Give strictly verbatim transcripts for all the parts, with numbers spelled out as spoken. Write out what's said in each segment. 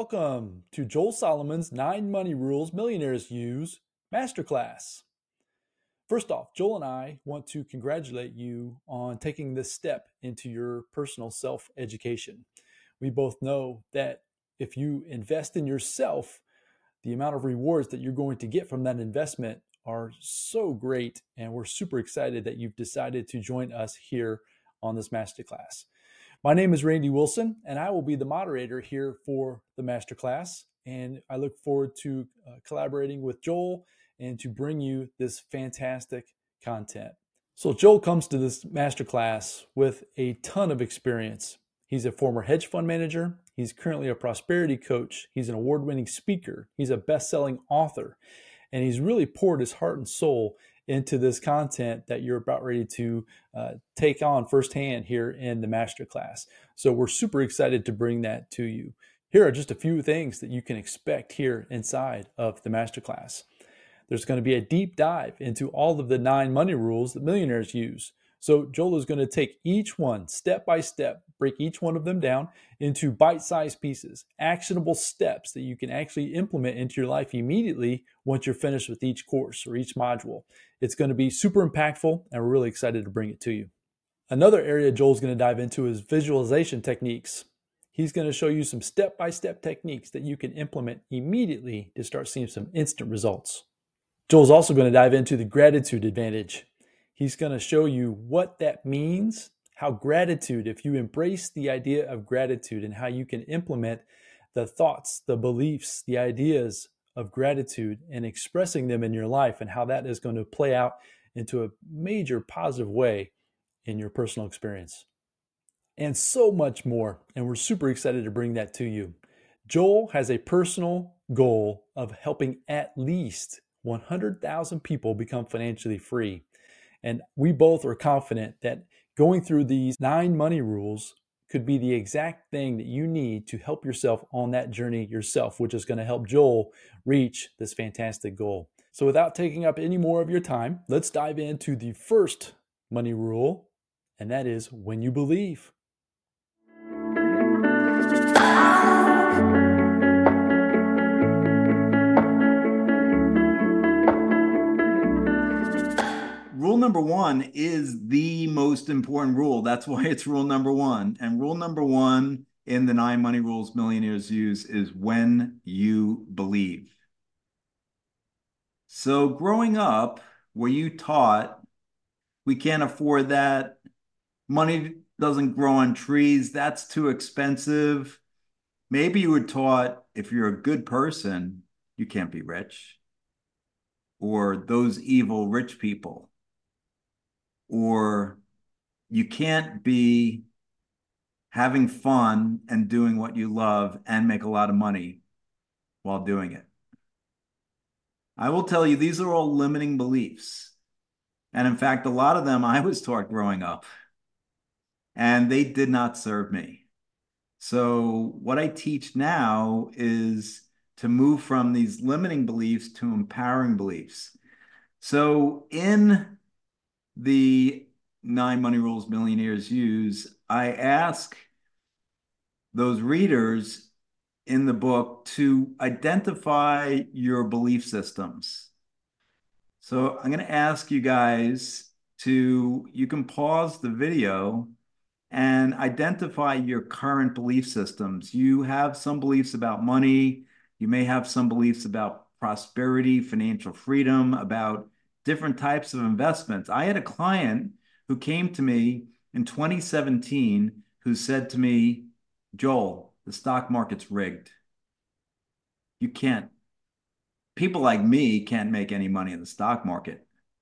Welcome to Joel Solomon's Nine Money Rules Millionaires Use Masterclass. First off, Joel and I want to congratulate you on taking this step into your personal self-education. We both know that if you invest in yourself, the amount of rewards that you're going to get from that investment are so great, and we're super excited that you've decided to join us here on this masterclass. My name is Randy Wilson, and I will be the moderator here for the masterclass. And I look forward to uh, collaborating with Joel and to bring you this fantastic content. So Joel comes to this masterclass with a ton of experience. He's a former hedge fund manager. He's currently a prosperity coach. He's an award-winning speaker. He's a best-selling author. And he's really poured his heart and soul into this content that you're about ready to uh, take on firsthand here in the masterclass. So we're super excited to bring that to you. Here are just a few things that you can expect here inside of the masterclass. There's going to be a deep dive into all of the nine money rules that millionaires use. So Joel is going to take each one step by step, break each one of them down into bite-sized pieces, actionable steps that you can actually implement into your life immediately once you're finished with each course or each module. It's going to be super impactful, and we're really excited to bring it to you. Another area Joel's going to dive into is visualization techniques. He's going to show you some step-by-step techniques that you can implement immediately to start seeing some instant results. Joel's also going to dive into the gratitude advantage. He's going to show you what that means, how gratitude, if you embrace the idea of gratitude and how you can implement the thoughts, the beliefs, the ideas of gratitude and expressing them in your life, and how that is going to play out into a major positive way in your personal experience. And so much more. And we're super excited to bring that to you. Joel has a personal goal of helping at least one hundred thousand people become financially free. And we both are confident that going through these nine money rules could be the exact thing that you need to help yourself on that journey yourself, which is going to help Joel reach this fantastic goal. So without taking up any more of your time, let's dive into the first money rule, and that is when you believe. Rule number one is the most important rule. That's why it's rule number one. And rule number one in the nine money rules millionaires use is when you believe. So growing up, were you taught we can't afford that? Money doesn't grow on trees. That's too expensive. Maybe you were taught if you're a good person, you can't be rich. Or those evil rich people. Or you can't be having fun and doing what you love and make a lot of money while doing it. I will tell you, these are all limiting beliefs. And in fact, a lot of them I was taught growing up, and they did not serve me. So what I teach now is to move from these limiting beliefs to empowering beliefs. So in the nine money rules millionaires use, I ask those readers in the book to identify your belief systems. So I'm going to ask you guys to, you can pause the video and identify your current belief systems. You have some beliefs about money. You may have some beliefs about prosperity, financial freedom, about different types of investments. I had a client who came to me in twenty seventeen who said to me, Joel, the stock market's rigged. You can't, people like me can't make any money in the stock market.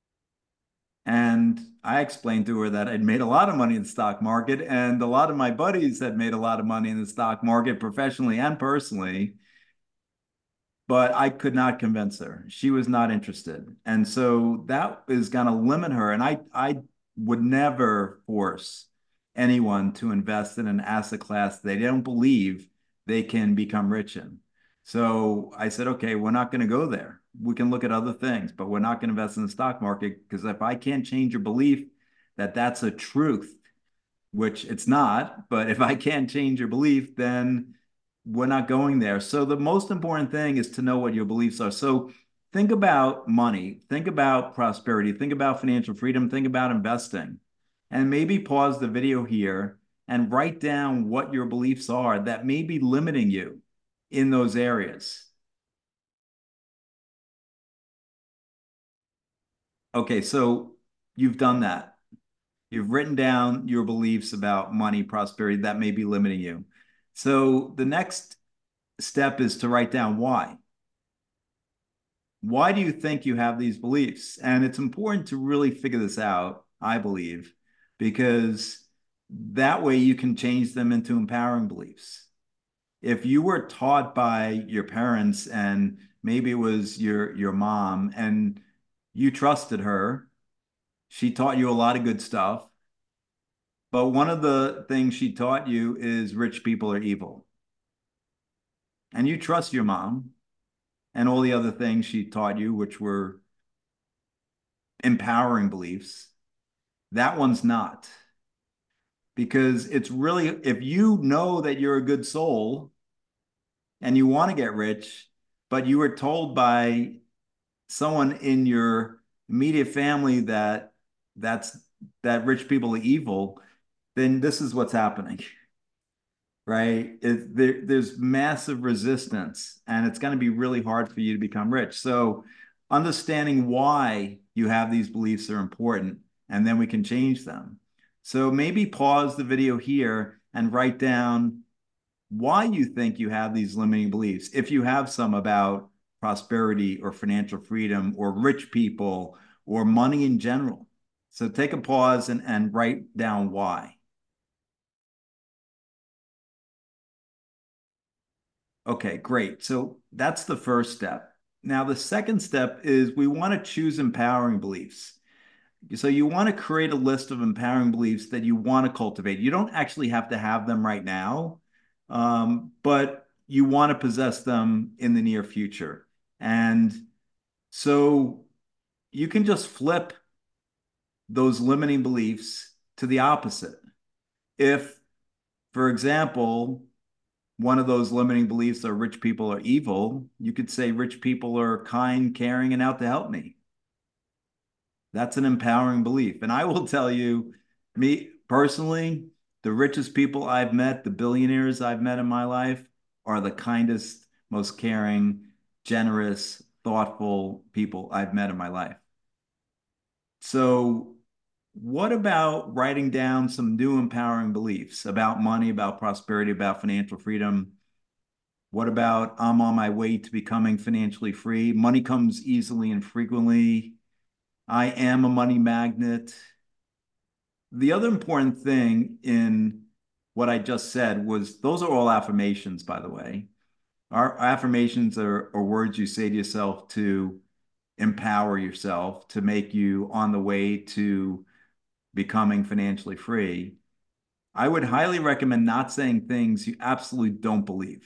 And I explained to her that I'd made a lot of money in the stock market, and a lot of my buddies had made a lot of money in the stock market professionally and personally. But I could not convince her. She was not interested. And so that is going to limit her. And I, I would never force anyone to invest in an asset class they don't believe they can become rich in. So I said, okay, we're not going to go there. We can look at other things, but we're not going to invest in the stock market, because if I can't change your belief that that's a truth, which it's not, but if I can't change your belief, then we're not going there. So the most important thing is to know what your beliefs are. So think about money, think about prosperity, think about financial freedom, think about investing, and maybe pause the video here and write down what your beliefs are that may be limiting you in those areas. Okay, so you've done that. You've written down your beliefs about money, prosperity that may be limiting you. So the next step is to write down why. Why do you think you have these beliefs? And it's important to really figure this out, I believe, because that way you can change them into empowering beliefs. If you were taught by your parents and maybe it was your your mom and you trusted her, she taught you a lot of good stuff. But one of the things she taught you is rich people are evil. And you trust your mom and all the other things she taught you, which were empowering beliefs. That one's not. Because it's really, if you know that you're a good soul and you want to get rich, but you were told by someone in your immediate family that that's that rich people are evil, then this is what's happening, right? It, there, there's massive resistance, and it's going to be really hard for you to become rich. So understanding why you have these beliefs are important, and then we can change them. So maybe pause the video here and write down why you think you have these limiting beliefs. If you have some about prosperity or financial freedom or rich people or money in general. So take a pause and, and write down why. Okay, great. So that's the first step. Now, the second step is we want to choose empowering beliefs. So you want to create a list of empowering beliefs that you want to cultivate. You don't actually have to have them right now, um, but you want to possess them in the near future. And so you can just flip those limiting beliefs to the opposite. If, for example, one of those limiting beliefs are rich people are evil, you could say rich people are kind, caring, and out to help me. That's an empowering belief. And I will tell you, me personally, the richest people I've met, the billionaires I've met in my life, are the kindest, most caring, generous, thoughtful people I've met in my life. So, what about writing down some new empowering beliefs about money, about prosperity, about financial freedom? What about I'm on my way to becoming financially free? Money comes easily and frequently. I am a money magnet. The other important thing in what I just said was those are all affirmations, by the way. Our affirmations are, are words you say to yourself to empower yourself, to make you on the way to becoming financially free. I would highly recommend not saying things you absolutely don't believe.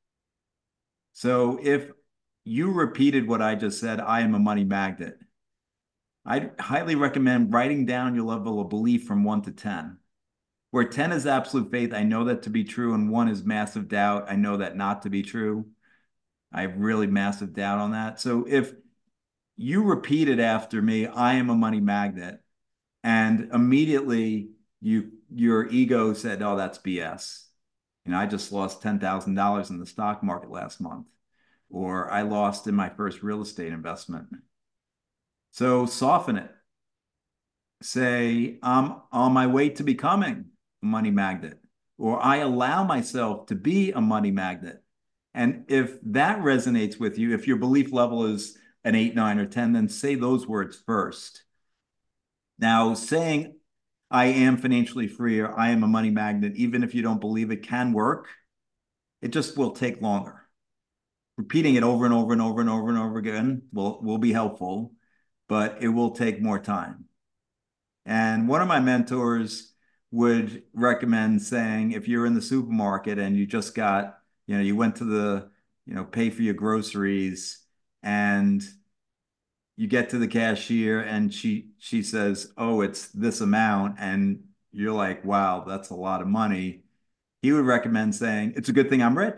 So if you repeated what I just said, I am a money magnet, I'd highly recommend writing down your level of belief from one to ten, where ten is absolute faith. I know that to be true. And one is massive doubt. I know that not to be true. I have really massive doubt on that. So if you repeat it after me, I am a money magnet, and immediately you your ego said, oh, that's B S. You know, I just lost ten thousand dollars in the stock market last month, or I lost in my first real estate investment. So soften it. Say, I'm on my way to becoming a money magnet, or I allow myself to be a money magnet. And if that resonates with you, if your belief level is an eight, nine, or ten, then say those words first. Now, saying I am financially free or I am a money magnet, even if you don't believe it, can work. It just will take longer. Repeating it over and over and over and over and over again will, will be helpful, but it will take more time. And one of my mentors would recommend saying, if you're in the supermarket and you just got, you know, you went to the, you know, pay for your groceries and you get to the cashier and she she says, oh, it's this amount. And you're like, wow, that's a lot of money. He would recommend saying, it's a good thing I'm rich.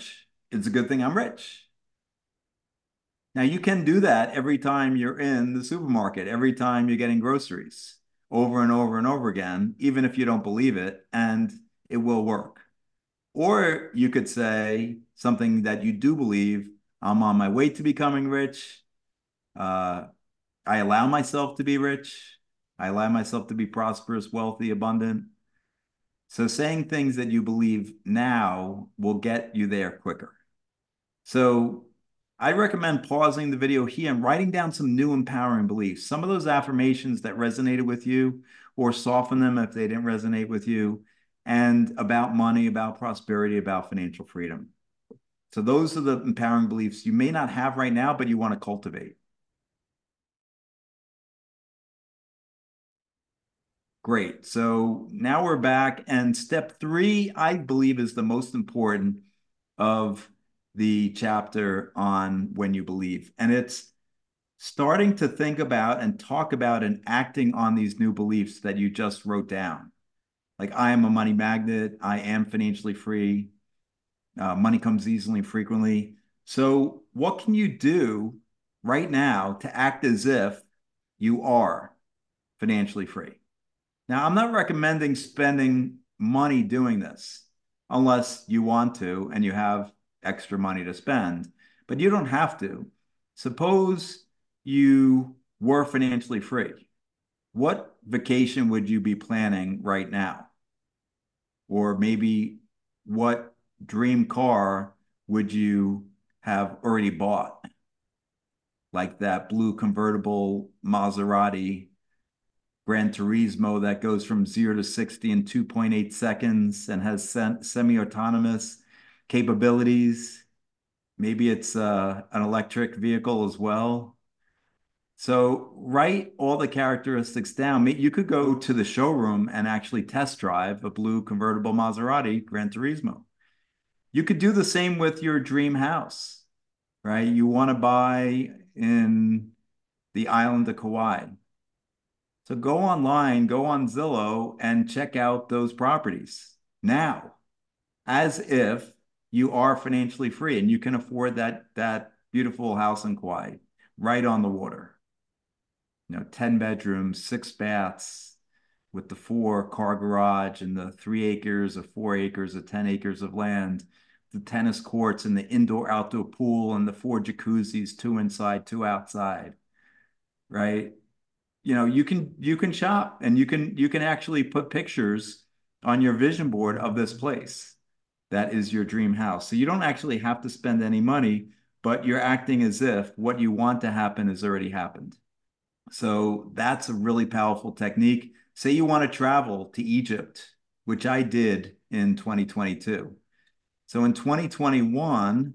it's a good thing I'm rich. Now, you can do that every time you're in the supermarket, every time you're getting groceries, over and over and over again, even if you don't believe it, and it will work. Or you could say something that you do believe: I'm on my way to becoming rich. Uh, I allow myself to be rich. I allow myself to be prosperous, wealthy, abundant. So saying things that you believe now will get you there quicker. So I recommend pausing the video here and writing down some new empowering beliefs, some of those affirmations that resonated with you, or soften them if they didn't resonate with you, and about money, about prosperity, about financial freedom. So those are the empowering beliefs you may not have right now, but you want to cultivate. Great. So now we're back, and step three, I believe, is the most important of the chapter on when you believe. And it's starting to think about and talk about and acting on these new beliefs that you just wrote down. Like, I am a money magnet. I am financially free. Uh, money comes easily and frequently. So what can you do right now to act as if you are financially free? Now, I'm not recommending spending money doing this unless you want to and you have extra money to spend, but you don't have to. Suppose you were financially free. What vacation would you be planning right now? Or maybe what dream car would you have already bought? Like that blue convertible Maserati Gran Turismo that goes from zero to sixty in two point eight seconds and has semi-autonomous capabilities. Maybe it's uh, an electric vehicle as well. So write all the characteristics down. You could go to the showroom and actually test drive a blue convertible Maserati Gran Turismo. You could do the same with your dream house, right? You want to buy in the island of Kauai. So go online, go on Zillow, and check out those properties now, as if you are financially free and you can afford that, that beautiful house in Kauai, right on the water. You know, ten bedrooms, six baths, with the four car garage and the three acres of four acres of ten acres of land, the tennis courts and the indoor outdoor pool and the four jacuzzis, two inside, two outside, right? You know, you can you can shop and you can you can actually put pictures on your vision board of this place that is your dream house. So you don't actually have to spend any money, but you're acting as if what you want to happen has already happened. So that's a really powerful technique. Say you want to travel to Egypt, which I did in twenty twenty-two. So in twenty twenty-one,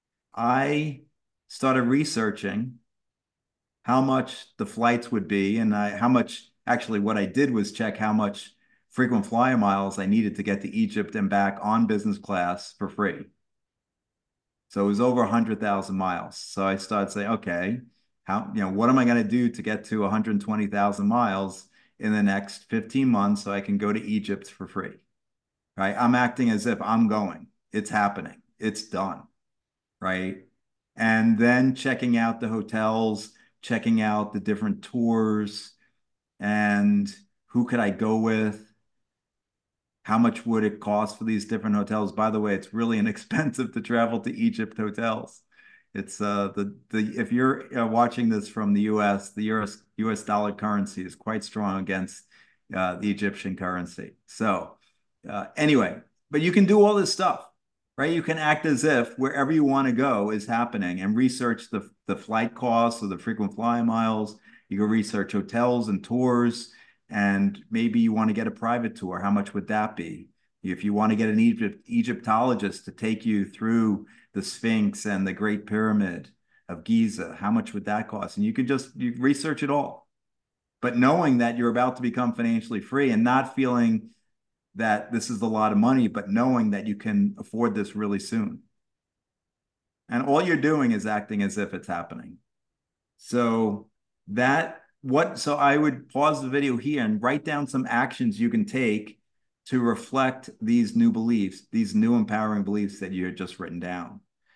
I started researching how much the flights would be, and I, how much, actually what I did was check how much frequent flyer miles I needed to get to Egypt and back on business class for free. So it was over one hundred thousand miles. So I started saying, okay, how, you know, what am I going to do to get to one hundred twenty thousand miles in the next fifteen months so I can go to Egypt for free, right? I'm acting as if I'm going. It's happening. It's done, right? And then checking out the hotels, checking out the different tours, and who could I go with? How much would it cost for these different hotels? By the way, it's really inexpensive to travel to Egypt hotels. It's uh the the if you're uh, watching this from the U S, the U S U S dollar currency is quite strong against uh, the Egyptian currency. So uh, anyway, but you can do all this stuff, right? You can act as if wherever you want to go is happening and research the the flight costs or the frequent flyer miles. You can research hotels and tours, and maybe you want to get a private tour. How much would that be? If you want to get an Egypt, Egyptologist to take you through the Sphinx and the Great Pyramid of Giza, how much would that cost? And you could just you research it all, but knowing that you're about to become financially free and not feeling that this is a lot of money, but knowing that you can afford this really soon. And all you're doing is acting as if it's happening. So that what so I would pause the video here and write down some actions you can take to reflect these new beliefs, these new empowering beliefs that you had just written down.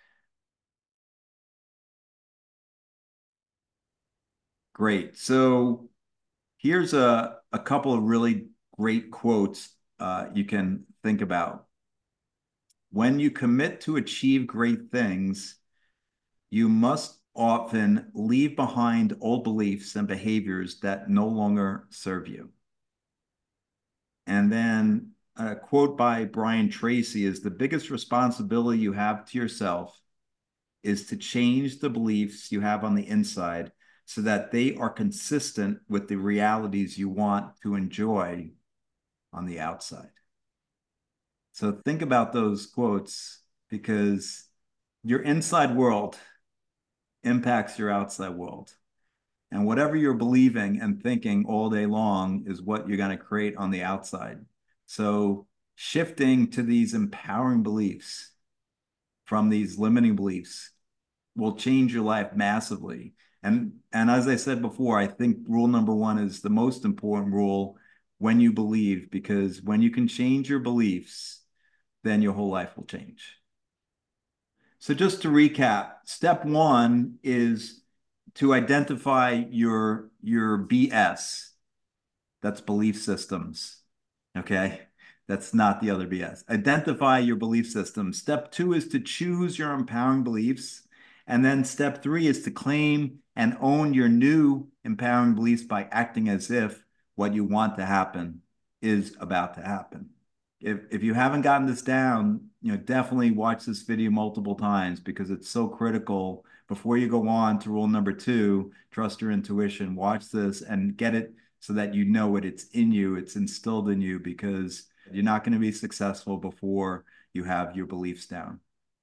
Great. So here's a, a couple of really great quotes uh, you can think about. When you commit to achieve great things, you must often leave behind old beliefs and behaviors that no longer serve you. And then a quote by Brian Tracy is the biggest responsibility you have to yourself is to change the beliefs you have on the inside so that they are consistent with the realities you want to enjoy on the outside. So think about those quotes because your inside world impacts your outside world. And whatever you're believing and thinking all day long is what you're going to create on the outside. So shifting to these empowering beliefs from these limiting beliefs will change your life massively. And, and as I said before, I think rule number one is the most important rule when you believe, because when you can change your beliefs, then your whole life will change. So just to recap, step one is to identify your, your B S. That's belief systems. Okay. That's not the other B S. Identify your belief system. Step two is to choose your empowering beliefs. And then step three is to claim and own your new empowering beliefs by acting as if what you want to happen is about to happen. If, if you haven't gotten this down, you know, definitely watch this video multiple times because it's so critical. Before you go on to rule number two, trust your intuition, watch this and get it so that you know it, it's in you, it's instilled in you, because you're not going to be successful before you have your beliefs down.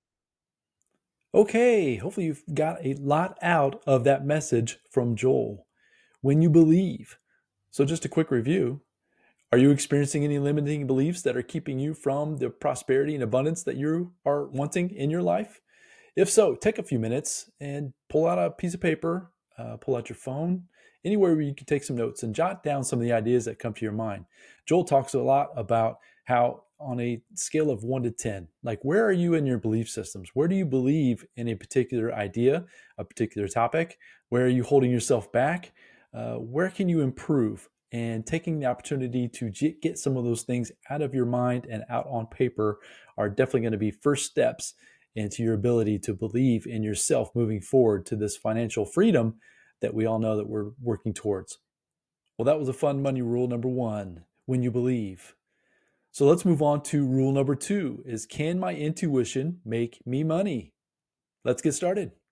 Okay, hopefully you've got a lot out of that message from Joel. When you believe. So just a quick review. Are you experiencing any limiting beliefs that are keeping you from the prosperity and abundance that you are wanting in your life? If so, take a few minutes and pull out a piece of paper, uh, pull out your phone, anywhere where you can take some notes and jot down some of the ideas that come to your mind. Joel talks a lot about how on a scale of one to ten, like where are you in your belief systems? Where do you believe in a particular idea, a particular topic? Where are you holding yourself back? Uh, where can you improve? And taking the opportunity to get some of those things out of your mind and out on paper are definitely going to be first steps into your ability to believe in yourself moving forward to this financial freedom that we all know that we're working towards. Well, that was a fun money rule number one, when you believe. So let's move on to rule number two is, can my intuition make me money? Let's get started.